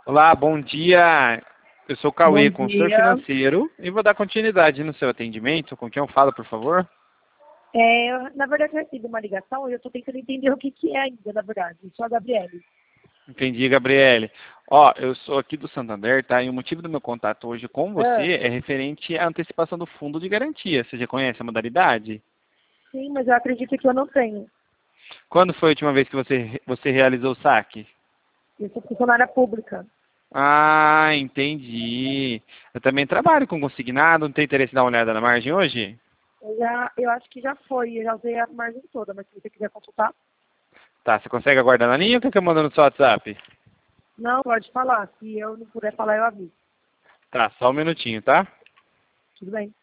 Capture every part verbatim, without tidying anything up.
Olá, bom dia. Eu sou o Bom Cauê, consultor dia. financeiro, e vou dar continuidade no seu atendimento. Com quem eu falo, por favor? É, eu, na verdade, eu recebi uma ligação e eu estou tentando entender o que, que é ainda, na verdade. Sou a Gabriele. Entendi, Gabriele. Ó, eu sou aqui do Santander, tá? E o motivo do meu contato hoje com Ah, você é referente à antecipação do fundo de garantia. Você já conhece a modalidade? sim, mas eu acredito que eu não tenho. Quando foi a última vez que você, você realizou o saque? Eu sou funcionária pública. Ah, entendi. Eu também trabalho com consignado, não tem interesse em dar uma olhada na margem hoje? Eu, já, eu acho que já foi, eu já usei a margem toda, mas se você quiser consultar, Tá, você consegue aguardar na linha ou quer que eu mando no seu WhatsApp? não, pode falar. Se eu não puder falar, eu aviso. Tá, só um minutinho, tá? Tudo bem?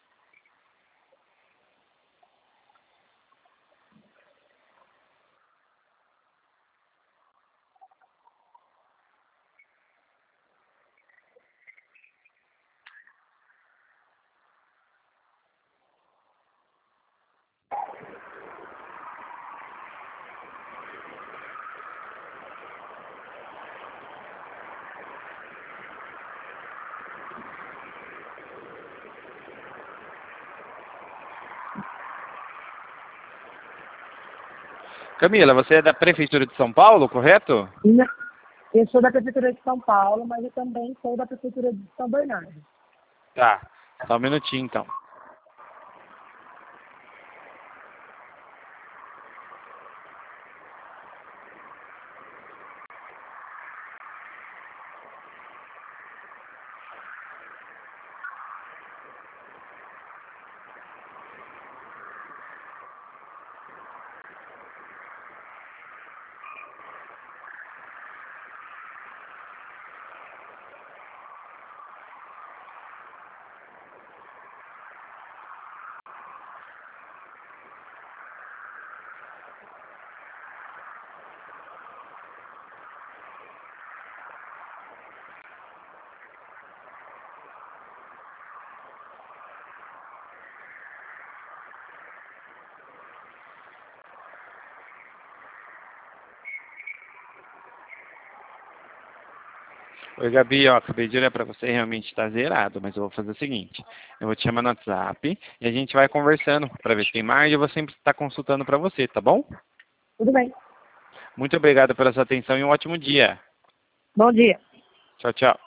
Camila, você é da Prefeitura de São Paulo, correto? Não, eu sou da Prefeitura de São Paulo, mas eu também sou da Prefeitura de São Bernardo. Tá, só um minutinho então. Oi, Gabi, ó, acabei de olhar pra você, realmente está zerado, mas eu vou fazer o seguinte, eu vou te chamar no WhatsApp e a gente vai conversando para ver se tem margem e eu vou sempre estar consultando para você, tá bom? Tudo bem. Muito obrigado pela sua atenção e um ótimo dia. Bom dia. Tchau, tchau.